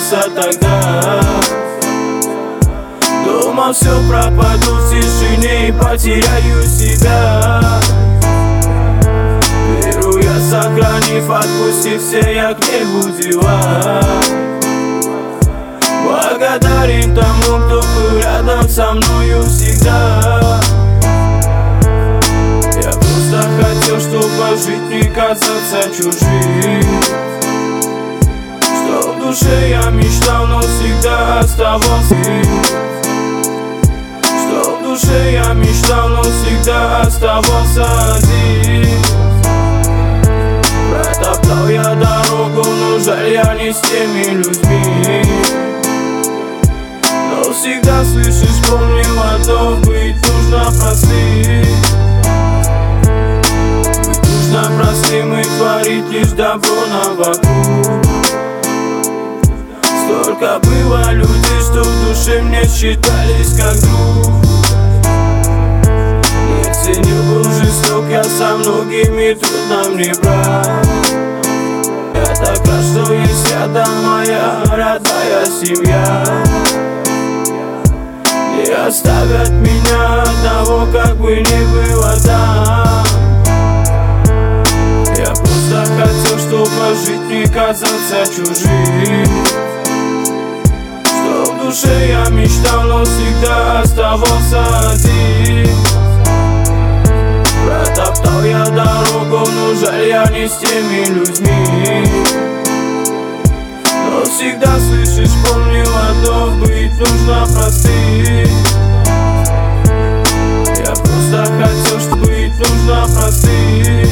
влюбился тогда. Думал, все пропаду в тишине и потеряю себя. Веру я, сохранив, отпустив все я к небу дела. Благодарен тому, кто был рядом со мною всегда. Я просто хотел, чтобы жить не казаться чужим. Что в душе я мечтал, но всегда оставался. Что в душе я мечтал, но всегда оставался один. Протоптал я дорогу, но жаль я не с теми людьми. Но всегда слышишь, помнил одно: быть нужно простым. Быть нужно простым и творить лишь добро на вокруг. Столько было людей, что в душе мне считались как друг. Не ценил, был жесток, я со многими трудно мне брать. Я так рад, что есть рядом моя родная семья. Не оставят меня одного, как бы не было там. Я просто хотел, чтобы жить не казаться чужим. Что в душе я мечтал, но всегда оставался один. Протоптал я дорогу, но жаль я не с теми людьми. Но всегда слышишь, помнил одно: быть нужно простым. Я просто хотел, чтобы быть нужно простым.